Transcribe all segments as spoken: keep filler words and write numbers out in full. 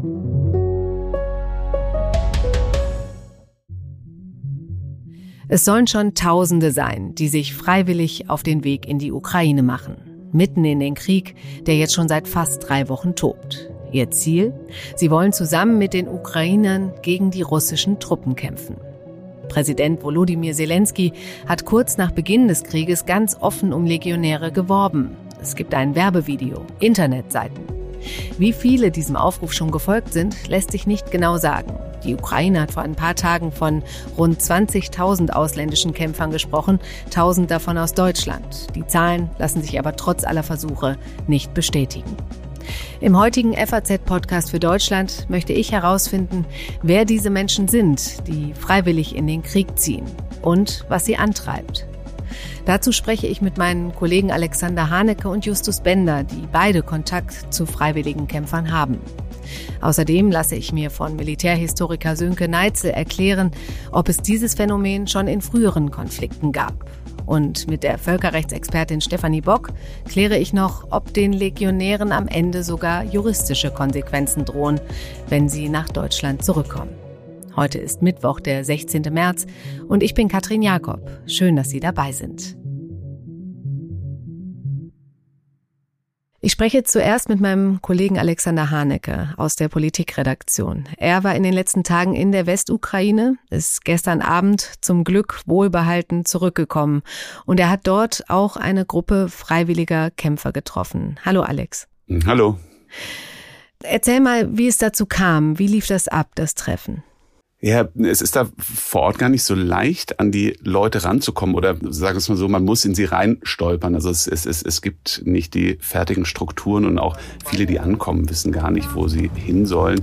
Es sollen schon Tausende sein, die sich freiwillig auf den Weg in die Ukraine machen. Mitten in den Krieg, der jetzt schon seit fast drei Wochen tobt. Ihr Ziel? Sie wollen zusammen mit den Ukrainern gegen die russischen Truppen kämpfen. Präsident Volodymyr Zelensky hat kurz nach Beginn des Krieges ganz offen um Legionäre geworben. Es gibt ein Werbevideo, Internetseiten. Wie viele diesem Aufruf schon gefolgt sind, lässt sich nicht genau sagen. Die Ukraine hat vor ein paar Tagen von rund zwanzigtausend ausländischen Kämpfern gesprochen, tausend davon aus Deutschland. Die Zahlen lassen sich aber trotz aller Versuche nicht bestätigen. Im heutigen F A Z-Podcast für Deutschland möchte ich herausfinden, wer diese Menschen sind, die freiwillig in den Krieg ziehen und was sie antreibt. Dazu spreche ich mit meinen Kollegen Alexander Haneke und Justus Bender, die beide Kontakt zu freiwilligen Kämpfern haben. Außerdem lasse ich mir von Militärhistoriker Sönke Neitzel erklären, ob es dieses Phänomen schon in früheren Konflikten gab. Und mit der Völkerrechtsexpertin Stefanie Bock kläre ich noch, ob den Legionären am Ende sogar juristische Konsequenzen drohen, wenn sie nach Deutschland zurückkommen. Heute ist Mittwoch, der sechzehnten März, und ich bin Katrin Jakob. Schön, dass Sie dabei sind. Ich spreche zuerst mit meinem Kollegen Alexander Haneke aus der Politikredaktion. Er war in den letzten Tagen in der Westukraine, ist gestern Abend zum Glück wohlbehalten zurückgekommen. Und er hat dort auch eine Gruppe freiwilliger Kämpfer getroffen. Hallo Alex. Hallo. Erzähl mal, wie es dazu kam. Wie lief das ab, das Treffen? Ja, es ist da vor Ort gar nicht so leicht, an die Leute ranzukommen oder sagen wir es mal so, man muss in sie reinstolpern. Also es, es, es, es gibt nicht die fertigen Strukturen und auch viele, die ankommen, wissen gar nicht, wo sie hin sollen.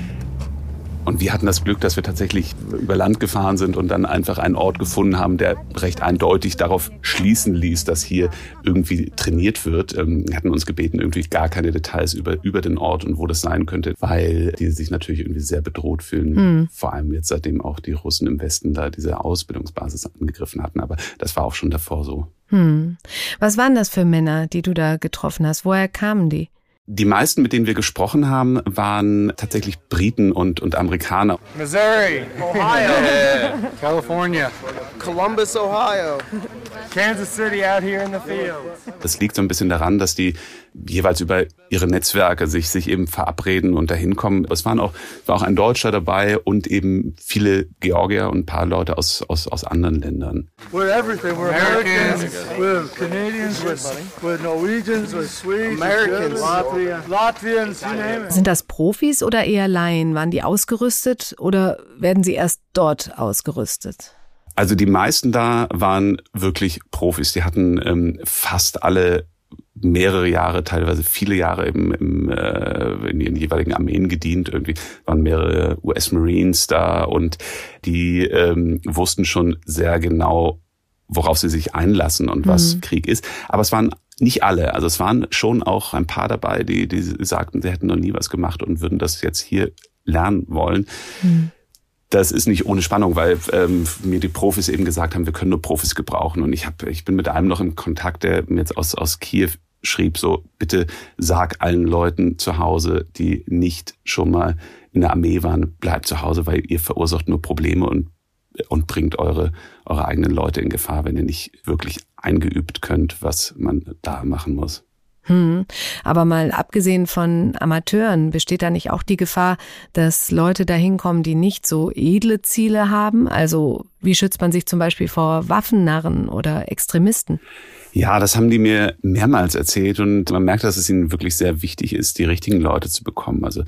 Und wir hatten das Glück, dass wir tatsächlich über Land gefahren sind und dann einfach einen Ort gefunden haben, der recht eindeutig darauf schließen ließ, dass hier irgendwie trainiert wird. Wir hatten uns gebeten, irgendwie gar keine Details über, über den Ort und wo das sein könnte, weil die sich natürlich irgendwie sehr bedroht fühlen. Mhm. Vor allem jetzt, seitdem auch die Russen im Westen da diese Ausbildungsbasis angegriffen hatten. Aber das war auch schon davor so. Mhm. Was waren das für Männer, die du da getroffen hast? Woher kamen die? Die meisten, mit denen wir gesprochen haben, waren tatsächlich Briten und, und Amerikaner. Missouri, Ohio, California, Columbus, Ohio, Kansas City out here in the fields. Das liegt so ein bisschen daran, dass die jeweils über ihre Netzwerke sich, sich eben verabreden und dahin kommen. Es waren auch, war auch ein Deutscher dabei und eben viele Georgier und ein paar Leute aus, aus, aus anderen Ländern. We're everything. We're Americans, we're Canadians, we're Norwegians, we're Swedes, Americans, Latvians, Latvians, you name it. Sind das Profis oder eher Laien? Waren die ausgerüstet oder werden sie erst dort ausgerüstet? Also die meisten da waren wirklich Profis. Die hatten ähm, fast alle mehrere Jahre, teilweise viele Jahre im, im, äh, in den jeweiligen Armeen gedient. Irgendwie waren mehrere U S-Marines da und die ähm, wussten schon sehr genau, worauf sie sich einlassen und was mhm. Krieg ist. Aber es waren nicht alle. Also es waren schon auch ein paar dabei, die, die sagten, sie hätten noch nie was gemacht und würden das jetzt hier lernen wollen. Mhm. Das ist nicht ohne Spannung, weil ähm, mir die Profis eben gesagt haben, wir können nur Profis gebrauchen. Und ich hab, ich bin mit einem noch im Kontakt, der jetzt aus, aus Kiew schrieb, so, bitte sag allen Leuten zu Hause, die nicht schon mal in der Armee waren, bleibt zu Hause, weil ihr verursacht nur Probleme und, und bringt eure, eure eigenen Leute in Gefahr, wenn ihr nicht wirklich eingeübt könnt, was man da machen muss. Hm. Aber mal abgesehen von Amateuren, besteht da nicht auch die Gefahr, dass Leute da hinkommen, die nicht so edle Ziele haben? Also wie schützt man sich zum Beispiel vor Waffennarren oder Extremisten? Ja, das haben die mir mehrmals erzählt und man merkt, dass es ihnen wirklich sehr wichtig ist, die richtigen Leute zu bekommen. Also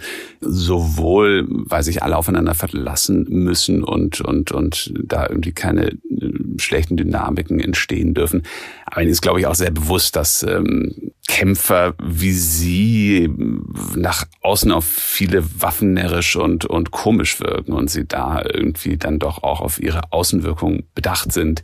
sowohl, weil sich alle aufeinander verlassen müssen und und und da irgendwie keine schlechten Dynamiken entstehen dürfen. Aber ihnen ist, glaube ich, auch sehr bewusst, dass ähm, Kämpfer wie sie nach außen auf viele waffennärrisch und und komisch wirken und sie da irgendwie dann doch auch auf ihre Außenwirkung bedacht sind.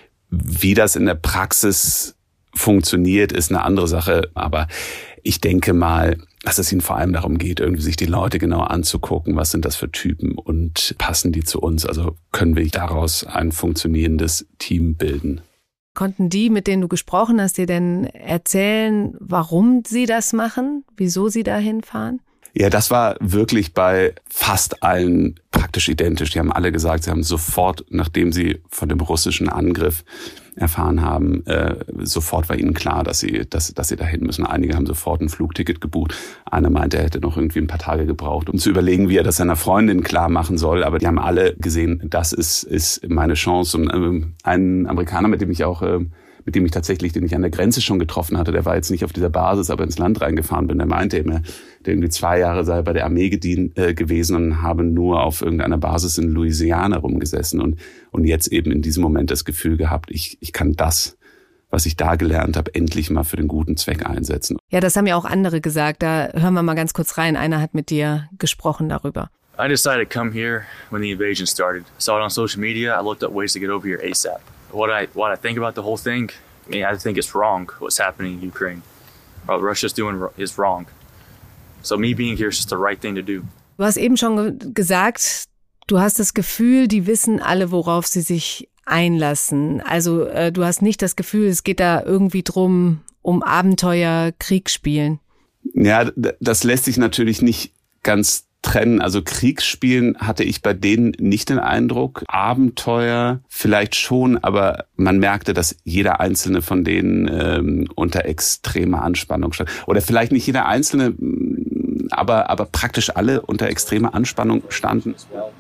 Wie das in der Praxis funktioniert, ist eine andere Sache. Aber ich denke mal, dass es ihnen vor allem darum geht, irgendwie sich die Leute genau anzugucken, was sind das für Typen und passen die zu uns? Also können wir daraus ein funktionierendes Team bilden? Konnten die, mit denen du gesprochen hast, dir denn erzählen, warum sie das machen? Wieso sie dahin fahren? Ja, das war wirklich bei fast allen praktisch identisch. Die haben alle gesagt, sie haben sofort, nachdem sie von dem russischen Angriff erfahren haben, äh, sofort war ihnen klar, dass sie, dass, dass sie dahin müssen. Einige haben sofort ein Flugticket gebucht. Einer meinte, er hätte noch irgendwie ein paar Tage gebraucht, um zu überlegen, wie er das seiner Freundin klar machen soll. Aber die haben alle gesehen, das ist, ist meine Chance. Und ähm, ein Amerikaner, mit dem ich auch äh, mit dem ich tatsächlich, den ich an der Grenze schon getroffen hatte, der war jetzt nicht auf dieser Basis, aber ins Land reingefahren bin, der meinte immer, der irgendwie zwei Jahre sei bei der Armee gedient, äh, gewesen und habe nur auf irgendeiner Basis in Louisiana rumgesessen und, und jetzt eben in diesem Moment das Gefühl gehabt, ich, ich kann das, was ich da gelernt habe, endlich mal für den guten Zweck einsetzen. Ja, das haben ja auch andere gesagt. Da hören wir mal ganz kurz rein. Einer hat mit dir gesprochen darüber. I decided to come here when the invasion started. I saw it on social media. I looked up ways to get over here ASAP. What I what I think about the whole thing, I mean, I think it's wrong what's happening in Ukraine. What Russia's doing is wrong. So me being here is just the right thing to do. Du hast eben schon ge- gesagt, du hast das Gefühl, die wissen alle, worauf sie sich einlassen. Also äh, du hast nicht das Gefühl, es geht da irgendwie drum, um Abenteuer, Krieg spielen. Ja, das lässt sich natürlich nicht ganz trennen. Also Kriegsspielen hatte ich bei denen nicht den Eindruck. Abenteuer vielleicht schon, aber man merkte, dass jeder einzelne von denen ähm, unter extremer Anspannung stand. Oder vielleicht nicht jeder einzelne, aber, aber praktisch alle unter extremer Anspannung standen.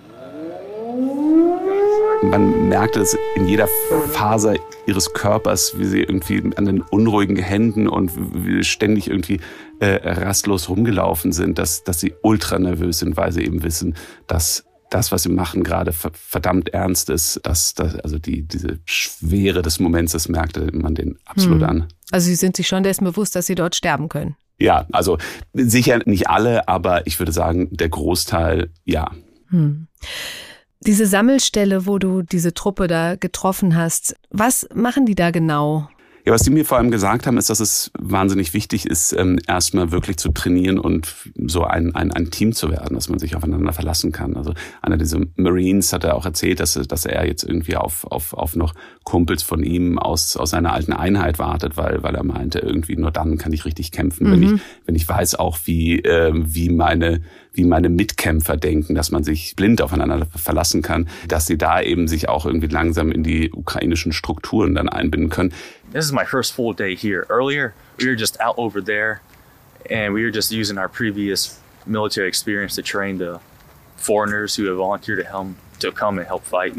Man merkte es in jeder Faser ihres Körpers, wie sie irgendwie an den unruhigen Händen und wie ständig irgendwie äh, rastlos rumgelaufen sind, dass, dass sie ultra nervös sind, weil sie eben wissen, dass das, was sie machen, gerade verdammt ernst ist. Dass, dass, also die, diese Schwere des Moments, das merkte man denen absolut hm. an. Also sie sind sich schon dessen bewusst, dass sie dort sterben können. Ja, also sicher nicht alle, aber ich würde sagen, der Großteil, ja. Hm. Diese Sammelstelle, wo du diese Truppe da getroffen hast, was machen die da genau? Ja, was die mir vor allem gesagt haben, ist, dass es wahnsinnig wichtig ist, ähm, erstmal wirklich zu trainieren und so ein, ein, ein Team zu werden, dass man sich aufeinander verlassen kann. Also einer dieser Marines hat er auch erzählt, dass, dass er jetzt irgendwie auf, auf, auf noch Kumpels von ihm aus, aus seiner alten Einheit wartet, weil, weil er meinte, irgendwie nur dann kann ich richtig kämpfen, mhm. wenn ich, wenn ich weiß auch, wie, äh, wie meine, wie meine Mitkämpfer denken, dass man sich blind aufeinander verlassen kann, dass sie da eben sich auch irgendwie langsam in die ukrainischen Strukturen dann einbinden können. This is my first full day here. Earlier, we were just out over there, and we were just using our previous military experience to train the foreigners who have volunteered to help to come and help fight.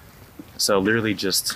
So literally just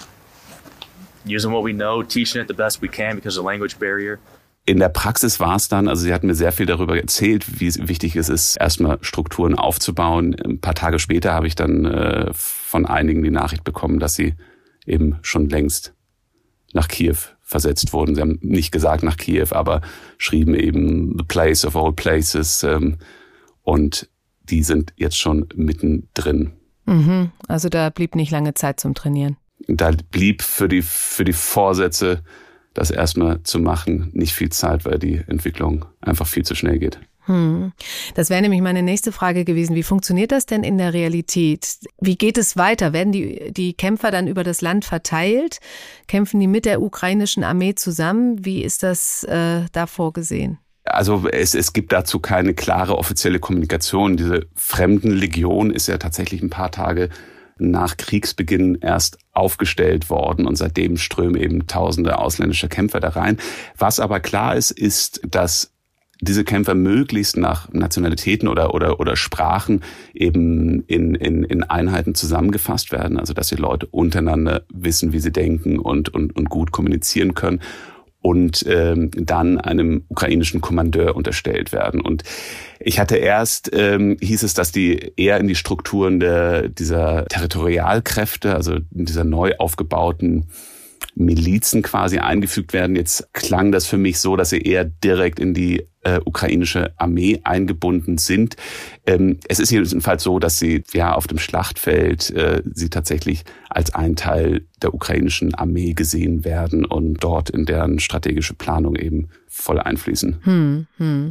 using what we know, teaching it the best we can because of the language barrier. In der Praxis war es dann, also sie hat mir sehr viel darüber erzählt, wie wichtig es ist, erstmal Strukturen aufzubauen. Ein paar Tage später habe ich dann äh, von einigen die Nachricht bekommen, dass sie eben schon längst nach Kiew versetzt wurden. Sie haben nicht gesagt nach Kiew, aber schrieben eben the place of all places. Ähm, und die sind jetzt schon mittendrin. Mhm, also da blieb nicht lange Zeit zum Trainieren. Da blieb für die, für die Vorsätze, das erstmal zu machen, nicht viel Zeit, weil die Entwicklung einfach viel zu schnell geht. Hm. Das wäre nämlich meine nächste Frage gewesen. Wie funktioniert das denn in der Realität? Wie geht es weiter? Werden die, die Kämpfer dann über das Land verteilt? Kämpfen die mit der ukrainischen Armee zusammen? Wie ist das äh, da vorgesehen? Also es, es gibt dazu keine klare offizielle Kommunikation. Diese Fremdenlegion ist ja tatsächlich ein paar Tage nach Kriegsbeginn erst aufgestellt worden und seitdem strömen eben tausende ausländische Kämpfer da rein. Was aber klar ist, ist, dass diese Kämpfer möglichst nach Nationalitäten oder oder oder Sprachen eben in in in Einheiten zusammengefasst werden, also dass die Leute untereinander wissen, wie sie denken und und und gut kommunizieren können und ähm, dann einem ukrainischen Kommandeur unterstellt werden. Und ich hatte erst, ähm, hieß es, dass die eher in die Strukturen der dieser Territorialkräfte, also in dieser neu aufgebauten Milizen quasi eingefügt werden. Jetzt klang das für mich so, dass sie eher direkt in die äh, ukrainische Armee eingebunden sind. Ähm, es ist jedenfalls so, dass sie ja auf dem Schlachtfeld äh, sie tatsächlich als ein Teil der ukrainischen Armee gesehen werden und dort in deren strategische Planung eben voll einfließen. Hm, hm.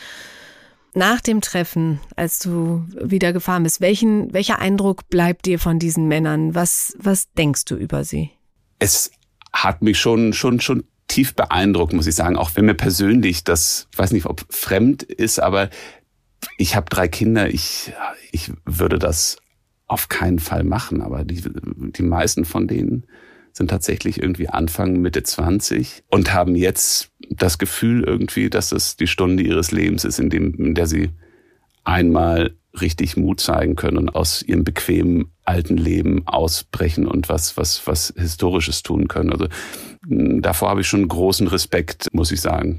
Nach dem Treffen, als du wieder gefahren bist, welchen, welcher Eindruck bleibt dir von diesen Männern? Was, was denkst du über sie? Es hat mich schon, schon, schon tief beeindruckt, muss ich sagen. Auch wenn mir persönlich das, ich weiß nicht, ob fremd ist, aber ich habe drei Kinder, ich, ich würde das auf keinen Fall machen, aber die, die meisten von denen sind tatsächlich irgendwie Anfang, Mitte zwanzig und haben jetzt das Gefühl irgendwie, dass es die Stunde ihres Lebens ist, in, dem, in der sie einmal richtig Mut zeigen können und aus ihrem bequemen alten Leben ausbrechen und was, was, was Historisches tun können. Also davor habe ich schon großen Respekt, muss ich sagen.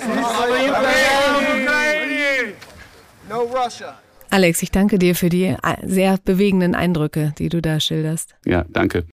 Alex, ich danke dir für die sehr bewegenden Eindrücke, die du da schilderst. Ja, danke.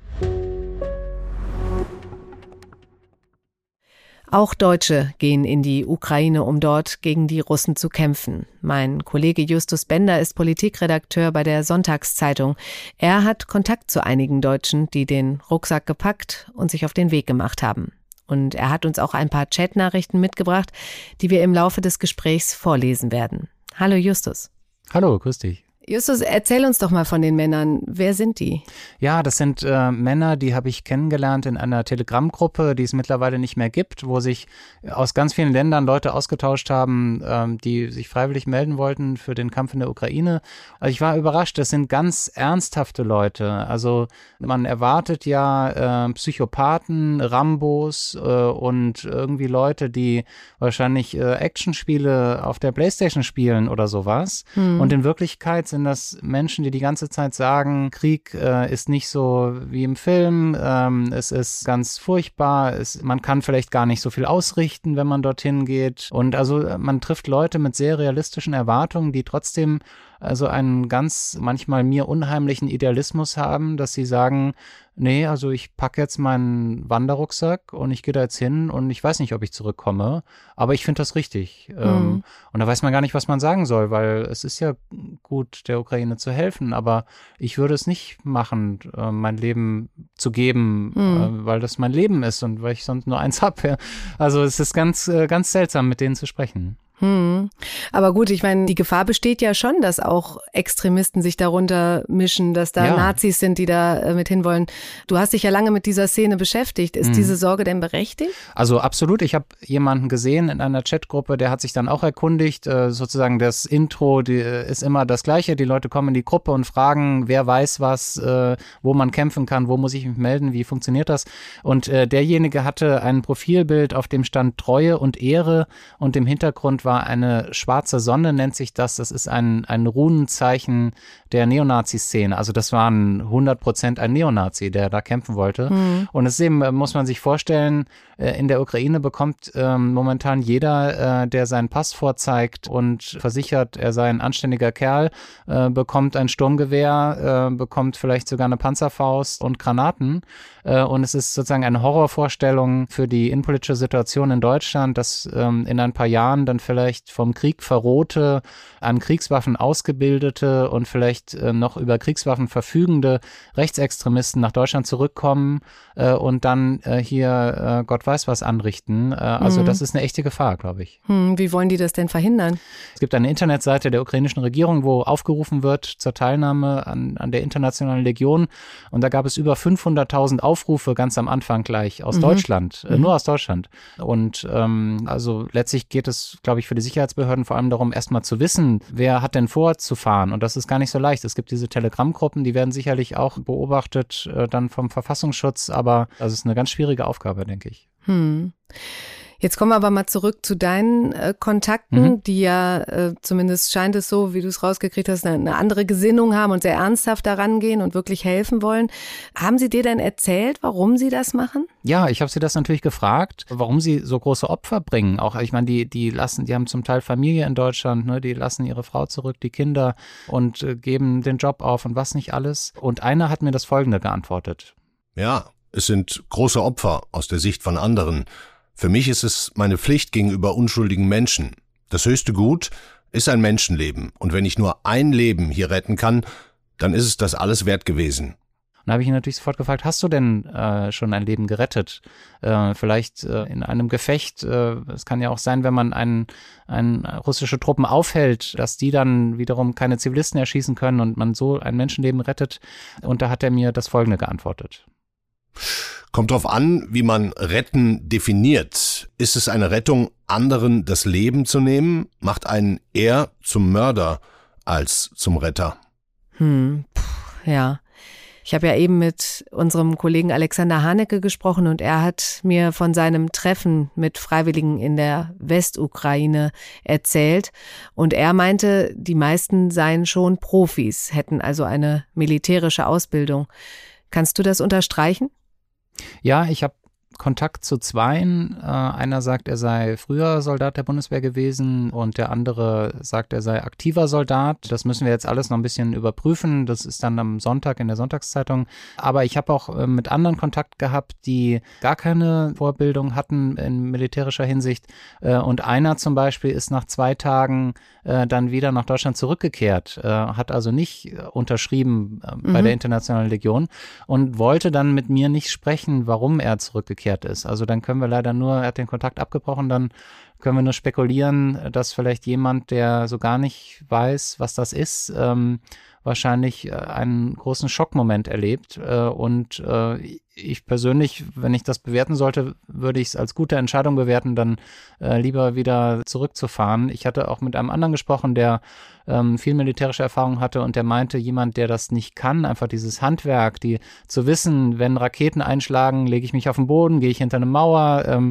Auch Deutsche gehen in die Ukraine, um dort gegen die Russen zu kämpfen. Mein Kollege Justus Bender ist Politikredakteur bei der Sonntagszeitung. Er hat Kontakt zu einigen Deutschen, die den Rucksack gepackt und sich auf den Weg gemacht haben. Und er hat uns auch ein paar Chatnachrichten mitgebracht, die wir im Laufe des Gesprächs vorlesen werden. Hallo Justus. Hallo, grüß dich. Justus, erzähl uns doch mal von den Männern. Wer sind die? Ja, das sind äh, Männer, die habe ich kennengelernt in einer Telegram-Gruppe, die es mittlerweile nicht mehr gibt, wo sich aus ganz vielen Ländern Leute ausgetauscht haben, ähm, die sich freiwillig melden wollten für den Kampf in der Ukraine. Also ich war überrascht, das sind ganz ernsthafte Leute. Also man erwartet ja äh, Psychopathen, Rambos äh, und irgendwie Leute, die wahrscheinlich äh, Actionspiele auf der Playstation spielen oder sowas. Hm. Und in Wirklichkeit sind das Menschen, die die ganze Zeit sagen, Krieg äh, ist nicht so wie im Film, ähm, es ist ganz furchtbar, es, man kann vielleicht gar nicht so viel ausrichten, wenn man dorthin geht. Und also man trifft Leute mit sehr realistischen Erwartungen, die trotzdem also einen ganz manchmal mir unheimlichen Idealismus haben, dass sie sagen, nee, also ich packe jetzt meinen Wanderrucksack und ich gehe da jetzt hin und ich weiß nicht, ob ich zurückkomme, aber ich finde das richtig. Mhm. Ähm, und da weiß man gar nicht, was man sagen soll, weil es ist ja gut, der Ukraine zu helfen, aber ich würde es nicht machen, äh, mein Leben zu geben, mhm. äh, weil das mein Leben ist und weil ich sonst nur eins habe. Ja. Also es ist ganz, äh, ganz seltsam, mit denen zu sprechen. Hm. Aber gut, ich meine, die Gefahr besteht ja schon, dass auch Extremisten sich darunter mischen, dass da ja. Nazis sind, die da äh, mit hinwollen. Du hast dich ja lange mit dieser Szene beschäftigt. Ist hm. diese Sorge denn berechtigt? Also absolut. Ich habe jemanden gesehen in einer Chatgruppe, der hat sich dann auch erkundigt. Äh, sozusagen das Intro die, äh, ist immer das Gleiche. Die Leute kommen in die Gruppe und fragen, wer weiß was, äh, wo man kämpfen kann, wo muss ich mich melden, wie funktioniert das? Und äh, derjenige hatte ein Profilbild, auf dem stand Treue und Ehre und im Hintergrund war eine schwarze Sonne, nennt sich das. Das ist ein, ein Runenzeichen der Neonazi-Szene. Also das war ein hundert Prozent ein Neonazi, der da kämpfen wollte. Mhm. Und es eben, muss man sich vorstellen, in der Ukraine bekommt ähm, momentan jeder, äh, der seinen Pass vorzeigt und versichert, er sei ein anständiger Kerl, äh, bekommt ein Sturmgewehr, äh, bekommt vielleicht sogar eine Panzerfaust und Granaten. Äh, und es ist sozusagen eine Horrorvorstellung für die innenpolitische Situation in Deutschland, dass ähm, in ein paar Jahren dann vielleicht vom Krieg verrohte, an Kriegswaffen ausgebildete und vielleicht äh, noch über Kriegswaffen verfügende Rechtsextremisten nach Deutschland zurückkommen äh, und dann äh, hier äh, Gott weiß was anrichten. Äh, also mhm. das ist eine echte Gefahr, glaube ich. Hm, wie wollen die das denn verhindern? Es gibt eine Internetseite der ukrainischen Regierung, wo aufgerufen wird zur Teilnahme an, an der Internationalen Legion. Und da gab es über fünfhunderttausend Aufrufe ganz am Anfang gleich aus mhm. Deutschland, äh, mhm. nur aus Deutschland. Und ähm, also letztlich geht es, glaube ich, für die Sicherheitsbehörden vor allem darum, erstmal zu wissen, wer hat denn vor zu fahren. Und das ist gar nicht so leicht. Es gibt diese Telegram-Gruppen, die werden sicherlich auch beobachtet äh, dann vom Verfassungsschutz. Aber das ist eine ganz schwierige Aufgabe, denke ich. Hm. Jetzt kommen wir aber mal zurück zu deinen äh, Kontakten, mhm. die ja, äh, zumindest scheint es so, wie du es rausgekriegt hast, eine, eine andere Gesinnung haben und sehr ernsthaft daran gehen und wirklich helfen wollen. Haben sie dir denn erzählt, warum sie das machen? Ja, ich habe sie das natürlich gefragt, warum sie so große Opfer bringen. Auch, ich meine, die, die lassen, die haben zum Teil Familie in Deutschland, ne, die lassen ihre Frau zurück, die Kinder und äh, geben den Job auf und was nicht alles. Und einer hat mir das Folgende geantwortet. Ja, es sind große Opfer aus der Sicht von anderen. Für mich ist es meine Pflicht gegenüber unschuldigen Menschen. Das höchste Gut ist ein Menschenleben. Und wenn ich nur ein Leben hier retten kann, dann ist es das alles wert gewesen. Und da habe ich ihn natürlich sofort gefragt, hast du denn äh, schon ein Leben gerettet? Äh, vielleicht äh, in einem Gefecht. Äh, es kann ja auch sein, wenn man einen, einen russische Truppen aufhält, dass die dann wiederum keine Zivilisten erschießen können und man so ein Menschenleben rettet. Und da hat er mir das Folgende geantwortet. Kommt drauf an, wie man retten definiert. Ist es eine Rettung, anderen das Leben zu nehmen? Macht einen eher zum Mörder als zum Retter? Hm, puh, ja. Ich habe ja eben mit unserem Kollegen Alexander Hanecke gesprochen und er hat mir von seinem Treffen mit Freiwilligen in der Westukraine erzählt. Und er meinte, die meisten seien schon Profis, hätten also eine militärische Ausbildung. Kannst du das unterstreichen? Ja, ich habe Kontakt zu zweien. Äh, einer sagt, er sei früher Soldat der Bundeswehr gewesen und der andere sagt, er sei aktiver Soldat. Das müssen wir jetzt alles noch ein bisschen überprüfen. Das ist dann am Sonntag in der Sonntagszeitung. Aber ich habe auch äh, mit anderen Kontakt gehabt, die gar keine Vorbildung hatten in militärischer Hinsicht. Äh, und einer zum Beispiel ist nach zwei Tagen äh, dann wieder nach Deutschland zurückgekehrt, äh, hat also nicht äh, unterschrieben äh, mhm. bei der Internationalen Legion und wollte dann mit mir nicht sprechen, warum er zurückgekehrt ist. Also dann können wir leider nur, er hat den Kontakt abgebrochen, dann können wir nur spekulieren, dass vielleicht jemand, der so gar nicht weiß, was das ist, ähm, wahrscheinlich einen großen Schockmoment erlebt. Äh, und äh, ich persönlich, wenn ich das bewerten sollte, würde ich es als gute Entscheidung bewerten, dann äh, lieber wieder zurückzufahren. Ich hatte auch mit einem anderen gesprochen, der ähm, viel militärische Erfahrung hatte und der meinte, jemand, der das nicht kann, einfach dieses Handwerk, die zu wissen, wenn Raketen einschlagen, lege ich mich auf den Boden, gehe ich hinter eine Mauer, ähm,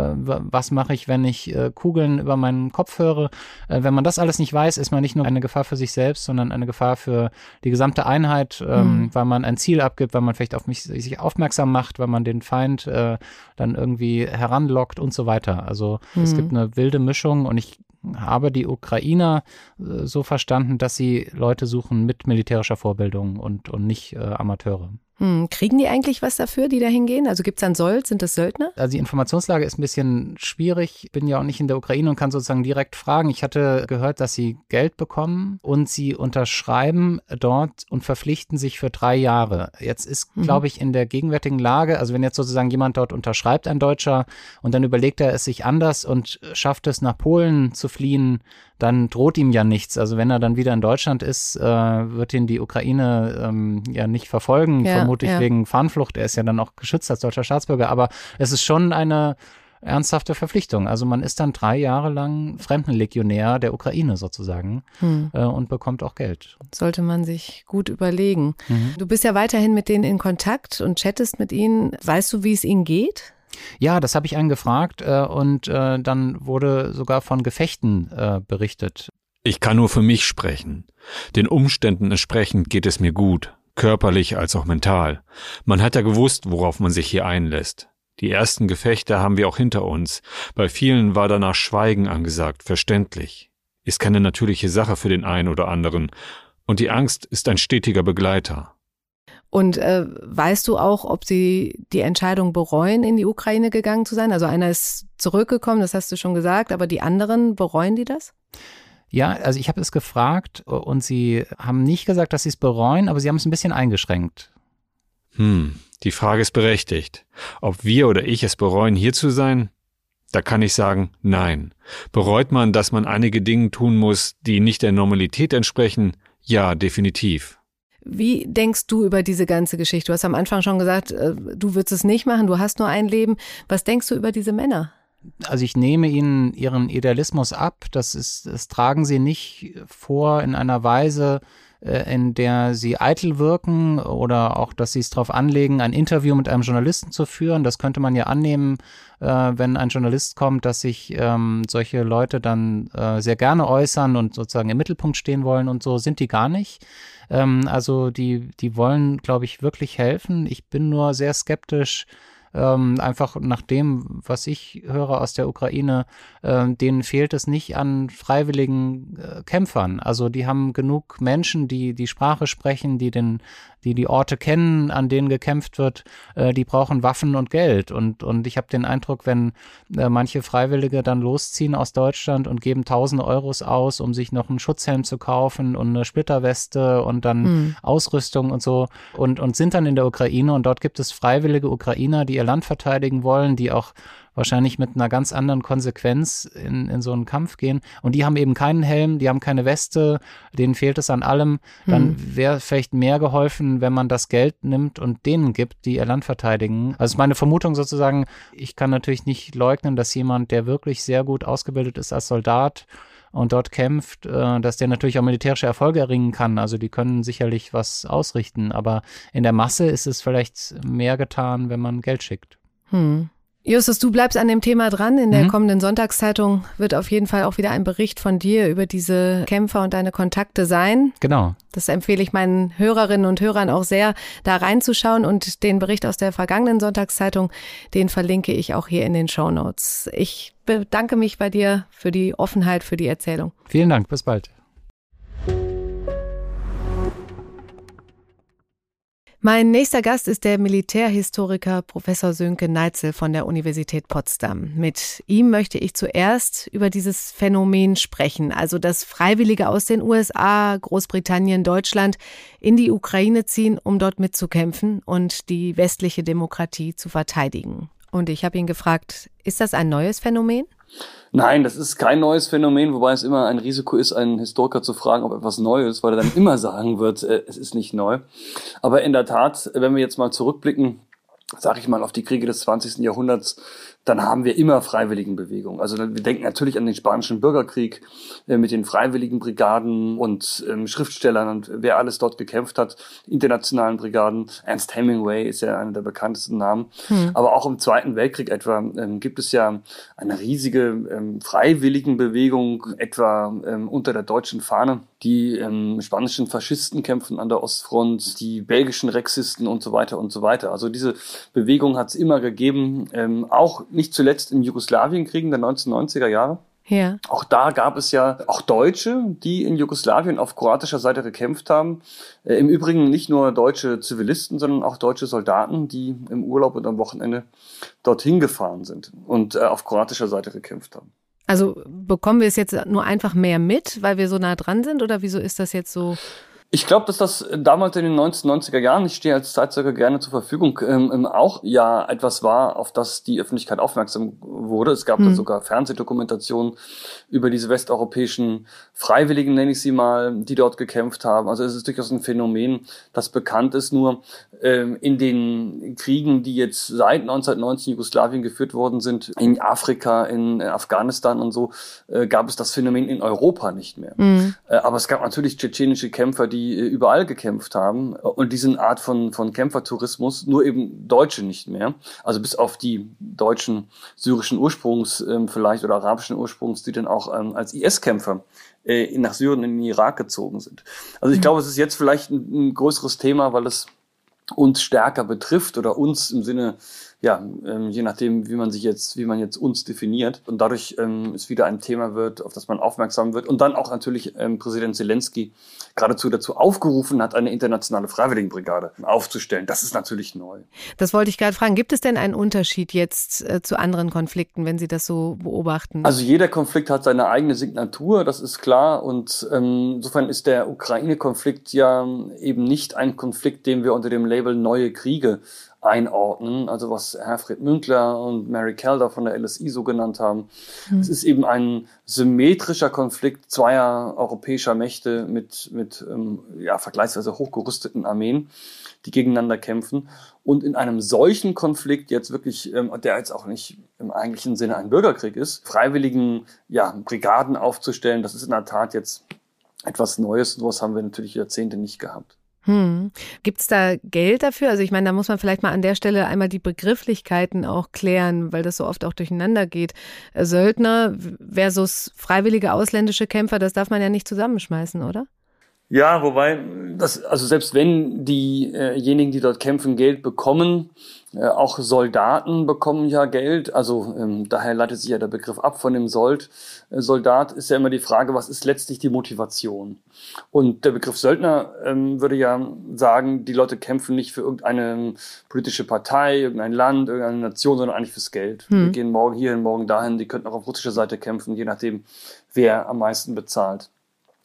was mache ich, wenn ich äh, Kugeln über meinen Kopf höre. Äh, wenn man das alles nicht weiß, ist man nicht nur eine Gefahr für sich selbst, sondern eine Gefahr für die gesamte Einheit, ähm, mhm. weil man ein Ziel abgibt, weil man vielleicht auf mich sich aufmerksam macht, weil man den Feind äh, dann irgendwie heranlockt und so weiter. Also mhm. es gibt eine wilde Mischung und ich habe die Ukrainer äh, so verstanden, dass sie Leute suchen mit militärischer Vorbildung und, und nicht äh, Amateure. Hm, kriegen die eigentlich was dafür, die da hingehen? Also gibt es dann Sold? Sind das Söldner? Also die Informationslage ist ein bisschen schwierig. Ich bin ja auch nicht in der Ukraine und kann sozusagen direkt fragen. Ich hatte gehört, dass sie Geld bekommen und sie unterschreiben dort und verpflichten sich für drei Jahre. Jetzt ist, mhm. glaube ich, in der gegenwärtigen Lage, also wenn jetzt sozusagen jemand dort unterschreibt, ein Deutscher, und dann überlegt er es sich anders und schafft es, nach Polen zu fliehen, dann droht ihm ja nichts. Also wenn er dann wieder in Deutschland ist, äh, wird ihn die Ukraine ähm, ja nicht verfolgen, ja, vermutlich ja. wegen Fahnenflucht. Er ist ja dann auch geschützt als deutscher Staatsbürger. Aber es ist schon eine ernsthafte Verpflichtung. Also man ist dann drei Jahre lang Fremdenlegionär der Ukraine sozusagen hm. äh, und bekommt auch Geld. Sollte man sich gut überlegen. Mhm. Du bist ja weiterhin mit denen in Kontakt und chattest mit ihnen. Weißt du, wie es ihnen geht? Ja, das habe ich einen gefragt äh, und äh, dann wurde sogar von Gefechten äh, berichtet. Ich kann nur für mich sprechen. Den Umständen entsprechend geht es mir gut, körperlich als auch mental. Man hat ja gewusst, worauf man sich hier einlässt. Die ersten Gefechte haben wir auch hinter uns. Bei vielen war danach Schweigen angesagt, verständlich. Ist keine natürliche Sache für den einen oder anderen. Und die Angst ist ein stetiger Begleiter. Und äh, weißt du auch, ob sie die Entscheidung bereuen, in die Ukraine gegangen zu sein? Also einer ist zurückgekommen, das hast du schon gesagt, aber die anderen, bereuen die das? Ja, also ich habe es gefragt und sie haben nicht gesagt, dass sie es bereuen, aber sie haben es ein bisschen eingeschränkt. Hm, die Frage ist berechtigt. Ob wir oder ich es bereuen, hier zu sein? Da kann ich sagen, nein. Bereut man, dass man einige Dinge tun muss, die nicht der Normalität entsprechen? Ja, definitiv. Wie denkst du über diese ganze Geschichte? Du hast am Anfang schon gesagt, du würdest es nicht machen, du hast nur ein Leben. Was denkst du über diese Männer? Also ich nehme ihnen ihren Idealismus ab. Das ist, das tragen sie nicht vor in einer Weise, in der sie eitel wirken oder auch, dass sie es darauf anlegen, ein Interview mit einem Journalisten zu führen. Das könnte man ja annehmen, äh, wenn ein Journalist kommt, dass sich ähm, solche Leute dann äh, sehr gerne äußern und sozusagen im Mittelpunkt stehen wollen, und so sind die gar nicht. Ähm, also die, die wollen, glaube ich, wirklich helfen. Ich bin nur sehr skeptisch, Ähm, einfach nach dem, was ich höre aus der Ukraine, äh, denen fehlt es nicht an freiwilligen äh, Kämpfern. Also die haben genug Menschen, die die Sprache sprechen, die den, die die Orte kennen, an denen gekämpft wird. Äh, die brauchen Waffen und Geld. Und und ich habe den Eindruck, wenn äh, manche Freiwillige dann losziehen aus Deutschland und geben tausende Euros aus, um sich noch einen Schutzhelm zu kaufen und eine Splitterweste und dann mhm. Ausrüstung und so und und sind dann in der Ukraine, und dort gibt es freiwillige Ukrainer, die ihr Land verteidigen wollen, die auch wahrscheinlich mit einer ganz anderen Konsequenz in, in so einen Kampf gehen. Und die haben eben keinen Helm, die haben keine Weste, denen fehlt es an allem. Dann hm. wäre vielleicht mehr geholfen, wenn man das Geld nimmt und denen gibt, die ihr Land verteidigen. Also meine Vermutung sozusagen, ich kann natürlich nicht leugnen, dass jemand, der wirklich sehr gut ausgebildet ist als Soldat und dort kämpft, dass der natürlich auch militärische Erfolge erringen kann. Also die können sicherlich was ausrichten, aber in der Masse ist es vielleicht mehr getan, wenn man Geld schickt. Hm. Justus, du bleibst an dem Thema dran. In der mhm. kommenden Sonntagszeitung wird auf jeden Fall auch wieder ein Bericht von dir über diese Kämpfer und deine Kontakte sein. Genau. Das empfehle ich meinen Hörerinnen und Hörern auch sehr, da reinzuschauen. Und den Bericht aus der vergangenen Sonntagszeitung, den verlinke ich auch hier in den Shownotes. Ich bedanke mich bei dir für die Offenheit, für die Erzählung. Vielen Dank, bis bald. Mein nächster Gast ist der Militärhistoriker Professor Sönke Neitzel von der Universität Potsdam. Mit ihm möchte ich zuerst über dieses Phänomen sprechen, also dass Freiwillige aus den U S A, Großbritannien, Deutschland in die Ukraine ziehen, um dort mitzukämpfen und die westliche Demokratie zu verteidigen. Und ich habe ihn gefragt, ist das ein neues Phänomen? Nein, das ist kein neues Phänomen, wobei es immer ein Risiko ist, einen Historiker zu fragen, ob etwas neu ist, weil er dann immer sagen wird, äh, es ist nicht neu. Aber in der Tat, wenn wir jetzt mal zurückblicken, sage ich mal, auf die Kriege des zwanzigsten Jahrhunderts, dann haben wir immer Freiwilligenbewegungen. Also wir denken natürlich an den Spanischen Bürgerkrieg äh, mit den Freiwilligenbrigaden und ähm, Schriftstellern und wer alles dort gekämpft hat, internationalen Brigaden. Ernst Hemingway ist ja einer der bekanntesten Namen. Hm. Aber auch im Zweiten Weltkrieg etwa ähm, gibt es ja eine riesige ähm, Freiwilligenbewegung, etwa ähm, unter der deutschen Fahne. Die ähm, spanischen Faschisten kämpfen an der Ostfront, die belgischen Rexisten und so weiter und so weiter. Also diese Bewegung hat es immer gegeben, ähm, auch nicht zuletzt im Jugoslawienkriegen der neunzehnhundertneunziger Jahre. Ja. Auch da gab es ja auch Deutsche, die in Jugoslawien auf kroatischer Seite gekämpft haben. Äh, Im Übrigen nicht nur deutsche Zivilisten, sondern auch deutsche Soldaten, die im Urlaub und am Wochenende dorthin gefahren sind und äh, auf kroatischer Seite gekämpft haben. Also bekommen wir es jetzt nur einfach mehr mit, weil wir so nah dran sind, oder wieso ist das jetzt so? Ich glaube, dass das damals in den neunzehnhundertneunziger Jahren, ich stehe als Zeitzeuge gerne zur Verfügung, ähm, auch ja etwas war, auf das die Öffentlichkeit aufmerksam wurde. Es gab hm. da sogar Fernsehdokumentationen über diese westeuropäischen Freiwilligen, nenne ich sie mal, die dort gekämpft haben. Also es ist durchaus ein Phänomen, das bekannt ist. Nur ähm, in den Kriegen, die jetzt seit neunzehnhundertneunzig in Jugoslawien geführt worden sind, in Afrika, in Afghanistan und so, äh, gab es das Phänomen in Europa nicht mehr. Hm. Äh, aber es gab natürlich tschetschenische Kämpfer, die die überall gekämpft haben und diesen Art von von Kämpfertourismus, nur eben Deutsche nicht mehr, also bis auf die Deutschen syrischen Ursprungs ähm, vielleicht oder arabischen Ursprungs, die dann auch ähm, als I S-Kämpfer äh, nach Syrien in den Irak gezogen sind. Also ich mhm. glaube, es ist jetzt vielleicht ein, ein größeres Thema, weil es uns stärker betrifft oder uns im Sinne, ja, ähm, je nachdem, wie man sich jetzt, wie man jetzt uns definiert und dadurch ähm, es wieder ein Thema wird, auf das man aufmerksam wird und dann auch natürlich ähm, Präsident Zelensky geradezu dazu aufgerufen hat, eine internationale Freiwilligenbrigade aufzustellen. Das ist natürlich neu. Das wollte ich gerade fragen. Gibt es denn einen Unterschied jetzt äh, zu anderen Konflikten, wenn Sie das so beobachten? Also jeder Konflikt hat seine eigene Signatur, das ist klar. Und ähm, insofern ist der Ukraine-Konflikt ja eben nicht ein Konflikt, den wir unter dem Label neue Kriege einordnen, also was Herfried Münkler und Mary Calder von der L S I so genannt haben. Mhm. Es ist eben ein symmetrischer Konflikt zweier europäischer Mächte mit mit ähm, ja vergleichsweise hochgerüsteten Armeen, die gegeneinander kämpfen. Und in einem solchen Konflikt jetzt wirklich, ähm, der jetzt auch nicht im eigentlichen Sinne ein Bürgerkrieg ist, freiwilligen ja Brigaden aufzustellen, das ist in der Tat jetzt etwas Neues. Sowas haben wir natürlich Jahrzehnte nicht gehabt. Hm. Gibt es da Geld dafür? Also ich meine, da muss man vielleicht mal an der Stelle einmal die Begrifflichkeiten auch klären, weil das so oft auch durcheinander geht. Söldner versus freiwillige ausländische Kämpfer, das darf man ja nicht zusammenschmeißen, oder? Ja, wobei, das, also selbst wenn diejenigen, die dort kämpfen, Geld bekommen, äh, auch Soldaten bekommen ja Geld, also ähm, daher leitet sich ja der Begriff ab von dem Sold. Äh, Soldat ist ja immer die Frage, was ist letztlich die Motivation? Und der Begriff Söldner ähm, würde ja sagen, die Leute kämpfen nicht für irgendeine politische Partei, irgendein Land, irgendeine Nation, sondern eigentlich fürs Geld. Hm. Wir gehen morgen hierhin, morgen dahin, die könnten auch auf russischer Seite kämpfen, je nachdem, wer am meisten bezahlt.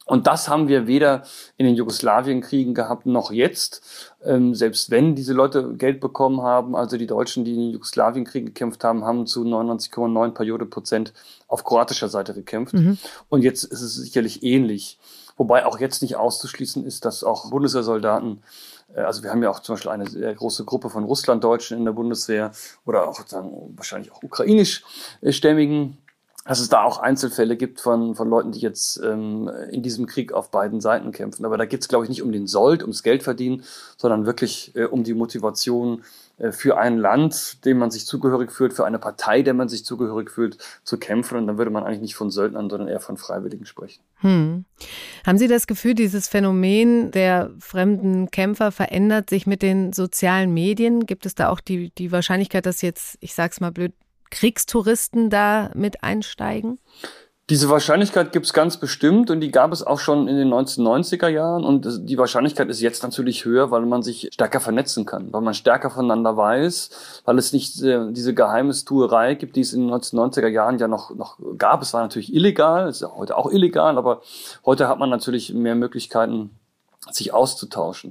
Und das haben wir weder in den Jugoslawienkriegen gehabt, noch jetzt. Ähm, selbst wenn diese Leute Geld bekommen haben, also die Deutschen, die in den Jugoslawienkriegen gekämpft haben, haben zu neunundneunzig Komma neun Prozent auf kroatischer Seite gekämpft. Mhm. Und jetzt ist es sicherlich ähnlich. Wobei auch jetzt nicht auszuschließen ist, dass auch Bundeswehrsoldaten, äh, also wir haben ja auch zum Beispiel eine sehr große Gruppe von Russlanddeutschen in der Bundeswehr oder auch sagen, wahrscheinlich auch ukrainischstämmigen, dass es da auch Einzelfälle gibt von von Leuten, die jetzt ähm, in diesem Krieg auf beiden Seiten kämpfen. Aber da geht es, glaube ich, nicht um den Sold, ums Geld verdienen, sondern wirklich äh, um die Motivation äh, für ein Land, dem man sich zugehörig fühlt, für eine Partei, der man sich zugehörig fühlt, zu kämpfen. Und dann würde man eigentlich nicht von Söldnern, sondern eher von Freiwilligen sprechen. Hm. Haben Sie das Gefühl, dieses Phänomen der fremden Kämpfer verändert sich mit den sozialen Medien? Gibt es da auch die die Wahrscheinlichkeit, dass jetzt, ich sag's mal blöd, Kriegstouristen da mit einsteigen? Diese Wahrscheinlichkeit gibt es ganz bestimmt und die gab es auch schon in den neunzehnhundertneunziger Jahren und die Wahrscheinlichkeit ist jetzt natürlich höher, weil man sich stärker vernetzen kann, weil man stärker voneinander weiß, weil es nicht äh, diese Geheimnistuerei gibt, die es in den neunzehnhundertneunziger Jahren ja noch noch gab. Es war natürlich illegal, ist ja heute auch illegal, aber heute hat man natürlich mehr Möglichkeiten, sich auszutauschen.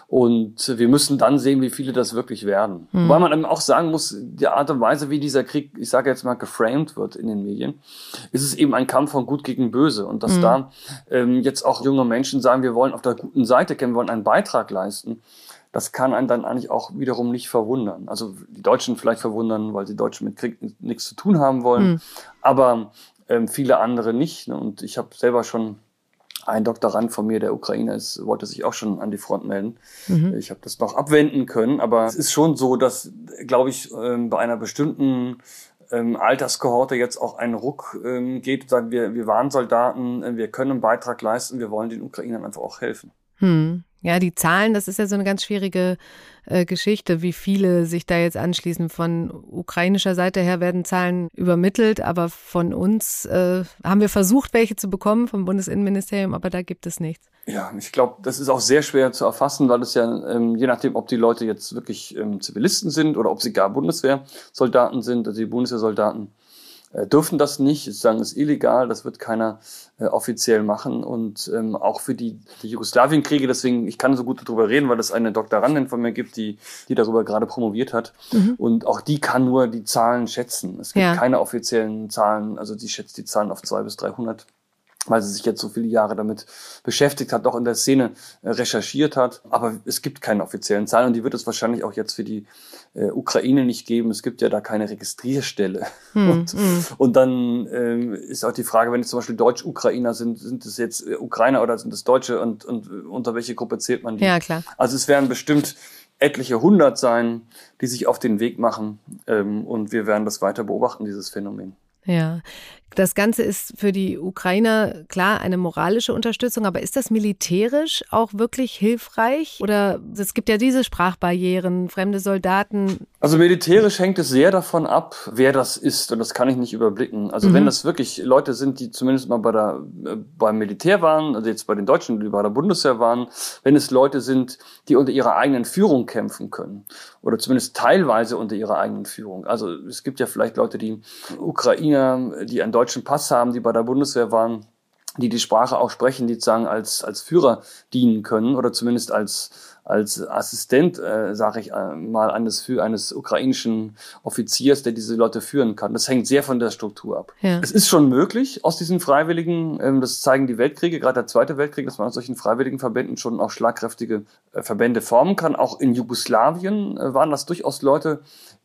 Und wir müssen dann sehen, wie viele das wirklich werden. Mhm. Wobei man eben auch sagen muss, die Art und Weise, wie dieser Krieg, ich sage jetzt mal, geframed wird in den Medien, ist es eben ein Kampf von Gut gegen Böse. Und dass mhm. da ähm, jetzt auch junge Menschen sagen, wir wollen auf der guten Seite kämpfen, wir wollen einen Beitrag leisten, das kann einen dann eigentlich auch wiederum nicht verwundern. Also die Deutschen vielleicht verwundern, weil die Deutschen mit Krieg nichts zu tun haben wollen, mhm. aber ähm, viele andere nicht. Und ich habe selber schon ein Doktorand von mir, der Ukrainer ist, wollte sich auch schon an die Front melden. Mhm. Ich habe das noch abwenden können, aber es ist schon so, dass, glaube ich, bei einer bestimmten Alterskohorte jetzt auch ein Ruck geht und sagen, wir, wir waren Soldaten, wir können einen Beitrag leisten, wir wollen den Ukrainern einfach auch helfen. Hm. Ja, die Zahlen, das ist ja so eine ganz schwierige äh, Geschichte, wie viele sich da jetzt anschließen. Von ukrainischer Seite her werden Zahlen übermittelt, aber von uns äh, haben wir versucht, welche zu bekommen vom Bundesinnenministerium, aber da gibt es nichts. Ja, ich glaube, das ist auch sehr schwer zu erfassen, weil es ja, ähm, je nachdem, ob die Leute jetzt wirklich ähm, Zivilisten sind oder ob sie gar Bundeswehrsoldaten sind, also die Bundeswehrsoldaten äh, dürfen das nicht, sagen, es ist illegal, das wird keiner äh, offiziell machen und ähm, auch für die, die Jugoslawienkriege, deswegen, ich kann so gut darüber reden, weil es eine Doktorandin von mir gibt, die die darüber gerade promoviert hat mhm. und auch die kann nur die Zahlen schätzen. Es gibt ja. keine offiziellen Zahlen, also die schätzt die Zahlen auf zweihundert bis dreihundert, weil sie sich jetzt so viele Jahre damit beschäftigt hat, auch in der Szene äh, recherchiert hat. Aber es gibt keine offiziellen Zahlen und die wird es wahrscheinlich auch jetzt für die äh, Ukraine nicht geben. Es gibt ja da keine Registrierstelle. Hm, und, hm. und dann ähm, ist auch die Frage, wenn es zum Beispiel Deutsch-Ukrainer sind, sind es jetzt äh, Ukrainer oder sind es Deutsche und, und äh, unter welche Gruppe zählt man die? Ja, klar. Also es werden bestimmt etliche hundert sein, die sich auf den Weg machen ähm, und wir werden das weiter beobachten, dieses Phänomen. Ja, das Ganze ist für die Ukrainer klar eine moralische Unterstützung, aber ist das militärisch auch wirklich hilfreich? Oder es gibt ja diese Sprachbarrieren, fremde Soldaten. Also militärisch hängt es sehr davon ab, wer das ist und das kann ich nicht überblicken. Also mhm. wenn das wirklich Leute sind, die zumindest mal bei der, äh, beim Militär waren, also jetzt bei den Deutschen, die bei der Bundeswehr waren, wenn es Leute sind, die unter ihrer eigenen Führung kämpfen können oder zumindest teilweise unter ihrer eigenen Führung. Also es gibt ja vielleicht Leute, die Ukrainer, die einen deutschen Pass haben, die bei der Bundeswehr waren, die die Sprache auch sprechen, die sozusagen als als Führer dienen können oder zumindest als als Assistent, äh, sage ich äh, mal, eines für eines ukrainischen Offiziers, der diese Leute führen kann. Das hängt sehr von der Struktur ab. Ja. Es ist schon möglich aus diesen Freiwilligen, ähm, das zeigen die Weltkriege, gerade der Zweite Weltkrieg, dass man aus solchen freiwilligen Verbänden schon auch schlagkräftige äh, Verbände formen kann. Auch in Jugoslawien äh, waren das durchaus Leute,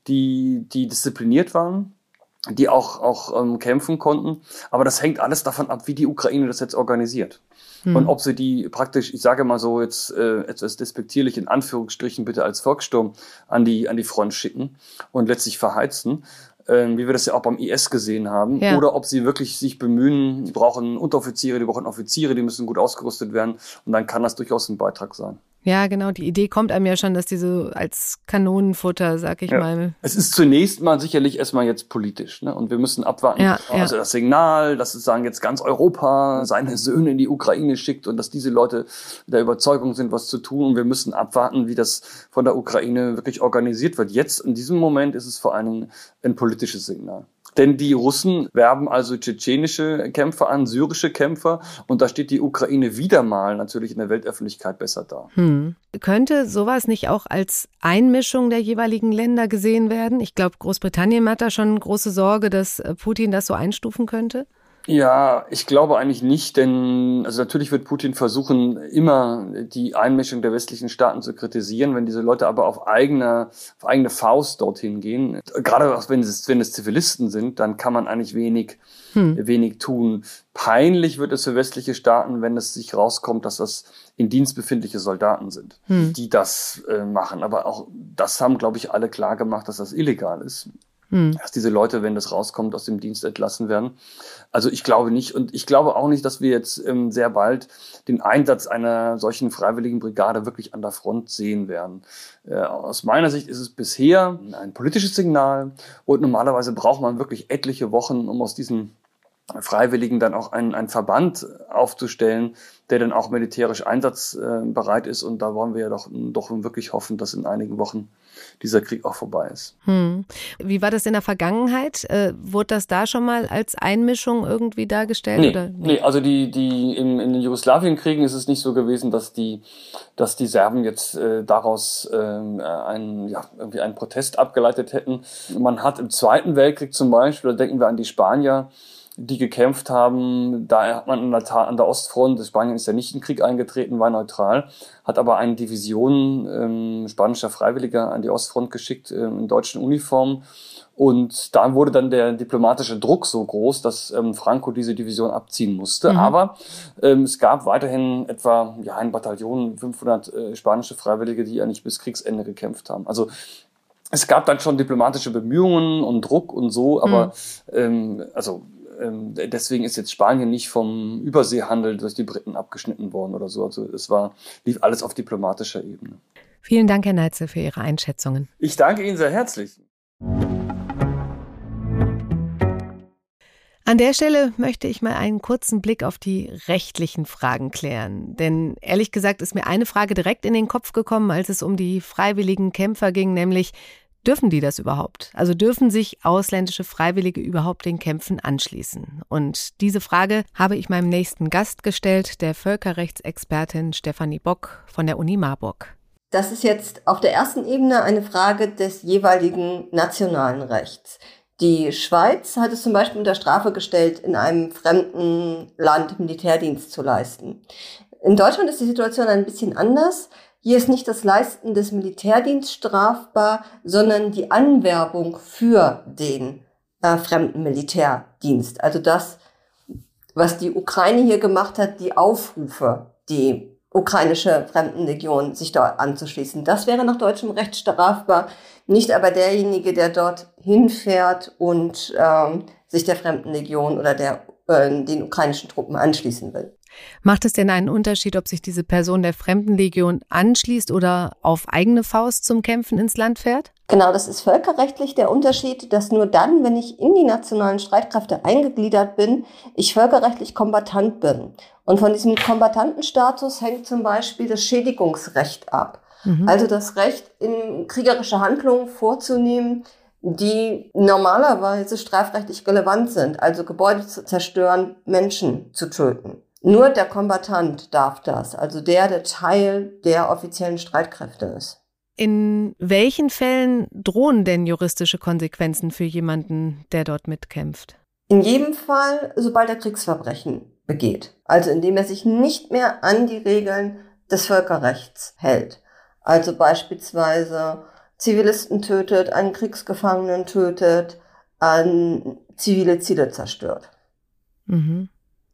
die die diszipliniert waren, die auch auch ähm, kämpfen konnten. Aber das hängt alles davon ab, wie die Ukraine das jetzt organisiert. Hm. Und ob sie die praktisch, ich sage mal so jetzt äh, etwas despektierlich in Anführungsstrichen bitte als Volkssturm an die an die Front schicken und letztlich verheizen, äh, wie wir das ja auch beim I S gesehen haben. Ja. Oder ob sie wirklich sich bemühen, die brauchen Unteroffiziere, die brauchen Offiziere, die müssen gut ausgerüstet werden. Und dann kann das durchaus ein Beitrag sein. Ja, genau. Die Idee kommt einem ja schon, dass die so als Kanonenfutter, sag ich ja. mal. Es ist zunächst mal sicherlich erstmal jetzt politisch, ne? Und wir müssen abwarten. Ja, also ja. das Signal, dass sozusagen jetzt ganz Europa seine Söhne in die Ukraine schickt und dass diese Leute der Überzeugung sind, was zu tun. Und wir müssen abwarten, wie das von der Ukraine wirklich organisiert wird. Jetzt, in diesem Moment, ist es vor allen Dingen ein politisches Signal. Denn die Russen werben also tschetschenische Kämpfer an, syrische Kämpfer, und da steht die Ukraine wieder mal natürlich in der Weltöffentlichkeit besser da. Hm. Könnte sowas nicht auch als Einmischung der jeweiligen Länder gesehen werden? Ich glaube, Großbritannien hat da schon große Sorge, dass Putin das so einstufen könnte. Ja, ich glaube eigentlich nicht, denn also natürlich wird Putin versuchen, immer die Einmischung der westlichen Staaten zu kritisieren. Wenn diese Leute aber auf eigene, auf eigene Faust dorthin gehen, gerade auch wenn es, wenn es Zivilisten sind, dann kann man eigentlich wenig, hm. wenig tun. Peinlich wird es für westliche Staaten, wenn es sich rauskommt, dass das in Dienst befindliche Soldaten sind, hm. die das äh, machen. Aber auch das haben, glaube ich, alle klar gemacht, dass das illegal ist. Hm. Dass diese Leute, wenn das rauskommt, aus dem Dienst entlassen werden. Also ich glaube nicht. Und ich glaube auch nicht, dass wir jetzt ähm, sehr bald den Einsatz einer solchen freiwilligen Brigade wirklich an der Front sehen werden. Äh, aus meiner Sicht ist es bisher ein politisches Signal. Und normalerweise braucht man wirklich etliche Wochen, um aus diesen Freiwilligen dann auch einen, einen Verband aufzustellen, der dann auch militärisch einsatzbereit ist. Und da wollen wir ja doch, doch wirklich hoffen, dass in einigen Wochen dieser Krieg auch vorbei ist. Hm. Wie war das in der Vergangenheit? Äh, wurde das da schon mal als Einmischung irgendwie dargestellt? Nee, oder? nee also die, die im, in den Jugoslawienkriegen ist es nicht so gewesen, dass die, dass die Serben jetzt äh, daraus äh, einen, ja, irgendwie einen Protest abgeleitet hätten. Man hat im Zweiten Weltkrieg zum Beispiel, da denken wir an die Spanier, die gekämpft haben, da hat man an der, an der Ostfront, Spanien ist ja nicht in den Krieg eingetreten, war neutral, hat aber eine Division ähm, spanischer Freiwilliger an die Ostfront geschickt, ähm, in deutschen Uniformen. Und da wurde dann der diplomatische Druck so groß, dass ähm, Franco diese Division abziehen musste. Mhm. Aber ähm, es gab weiterhin etwa ja, ein Bataillon, fünfhundert äh, spanische Freiwillige, die eigentlich bis Kriegsende gekämpft haben. Also es gab dann schon diplomatische Bemühungen und Druck und so, aber mhm. ähm, also deswegen ist jetzt Spanien nicht vom Überseehandel durch die Briten abgeschnitten worden oder so. Also es war, lief alles auf diplomatischer Ebene. Vielen Dank, Herr Neitzel, für Ihre Einschätzungen. Ich danke Ihnen sehr herzlich. An der Stelle möchte ich mal einen kurzen Blick auf die rechtlichen Fragen klären. Denn ehrlich gesagt ist mir eine Frage direkt in den Kopf gekommen, als es um die freiwilligen Kämpfer ging, nämlich: Dürfen die das überhaupt? Also dürfen sich ausländische Freiwillige überhaupt den Kämpfen anschließen? Und diese Frage habe ich meinem nächsten Gast gestellt, der Völkerrechtsexpertin Stefanie Bock von der Uni Marburg. Das ist jetzt auf der ersten Ebene eine Frage des jeweiligen nationalen Rechts. Die Schweiz hat es zum Beispiel unter Strafe gestellt, in einem fremden Land Militärdienst zu leisten. In Deutschland ist die Situation ein bisschen anders. Hier ist nicht das Leisten des Militärdienstes strafbar, sondern die Anwerbung für den äh, fremden Militärdienst. Also das, was die Ukraine hier gemacht hat, die Aufrufe, die ukrainische Fremdenlegion sich dort anzuschließen. Das wäre nach deutschem Recht strafbar, nicht aber derjenige, der dort hinfährt und ähm, sich der Fremdenlegion oder der, äh, den ukrainischen Truppen anschließen will. Macht es denn einen Unterschied, ob sich diese Person der Fremdenlegion anschließt oder auf eigene Faust zum Kämpfen ins Land fährt? Genau, das ist völkerrechtlich der Unterschied, dass nur dann, wenn ich in die nationalen Streitkräfte eingegliedert bin, ich völkerrechtlich Kombattant bin. Und von diesem Kombattantenstatus hängt zum Beispiel das Schädigungsrecht ab. Mhm. Also das Recht, in kriegerische Handlungen vorzunehmen, die normalerweise strafrechtlich relevant sind, also Gebäude zu zerstören, Menschen zu töten. Nur der Kombattant darf das, also der, der Teil der offiziellen Streitkräfte ist. In welchen Fällen drohen denn juristische Konsequenzen für jemanden, der dort mitkämpft? In jedem Fall, sobald er Kriegsverbrechen begeht. Also indem er sich nicht mehr an die Regeln des Völkerrechts hält. Also beispielsweise Zivilisten tötet, einen Kriegsgefangenen tötet, an zivile Ziele zerstört. Mhm.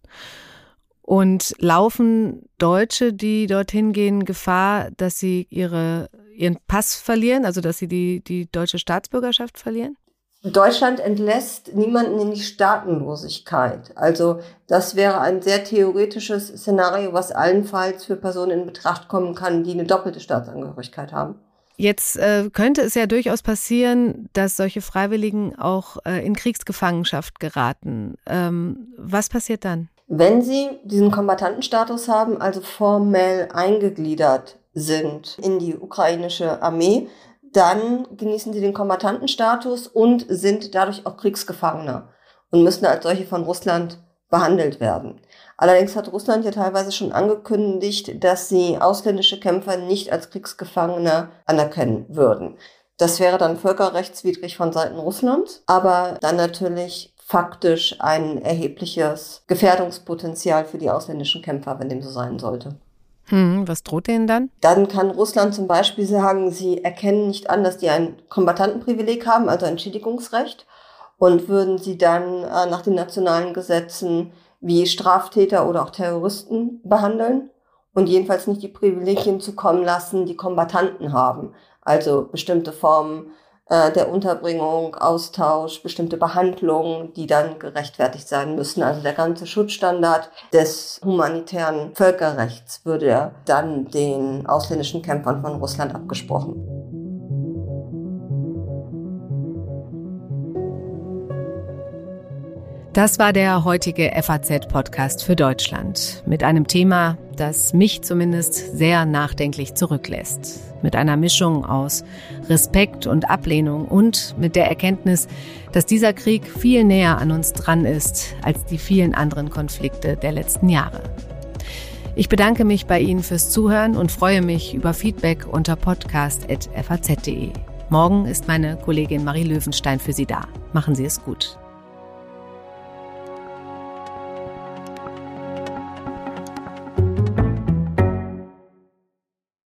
Und laufen Deutsche, die dorthin gehen, Gefahr, dass sie ihre, ihren Pass verlieren, also dass sie die, die deutsche Staatsbürgerschaft verlieren? Deutschland entlässt niemanden in die Staatenlosigkeit. Also das wäre ein sehr theoretisches Szenario, was allenfalls für Personen in Betracht kommen kann, die eine doppelte Staatsangehörigkeit haben. Jetzt äh, könnte es ja durchaus passieren, dass solche Freiwilligen auch äh, in Kriegsgefangenschaft geraten. Ähm, was passiert dann? Wenn sie diesen Kombattantenstatus haben, also formell eingegliedert sind in die ukrainische Armee, dann genießen sie den Kombattantenstatus und sind dadurch auch Kriegsgefangene und müssen als solche von Russland behandelt werden. Allerdings hat Russland ja teilweise schon angekündigt, dass sie ausländische Kämpfer nicht als Kriegsgefangene anerkennen würden. Das wäre dann völkerrechtswidrig von Seiten Russlands, aber dann natürlich faktisch ein erhebliches Gefährdungspotenzial für die ausländischen Kämpfer, wenn dem so sein sollte. Hm, was droht denen dann? Dann kann Russland zum Beispiel sagen, sie erkennen nicht an, dass die ein Kombattantenprivileg haben, also ein Schädigungsrecht, und würden sie dann äh, nach den nationalen Gesetzen wie Straftäter oder auch Terroristen behandeln und jedenfalls nicht die Privilegien zukommen lassen, die Kombattanten haben. Also bestimmte Formen äh, der Unterbringung, Austausch, bestimmte Behandlungen, die dann gerechtfertigt sein müssen. Also der ganze Schutzstandard des humanitären Völkerrechts würde dann den ausländischen Kämpfern von Russland abgesprochen. Das war der heutige F A Z-Podcast für Deutschland mit einem Thema, das mich zumindest sehr nachdenklich zurücklässt. Mit einer Mischung aus Respekt und Ablehnung und mit der Erkenntnis, dass dieser Krieg viel näher an uns dran ist als die vielen anderen Konflikte der letzten Jahre. Ich bedanke mich bei Ihnen fürs Zuhören und freue mich über Feedback unter podcast at f a z punkt d e. Morgen ist meine Kollegin Marie Löwenstein für Sie da. Machen Sie es gut.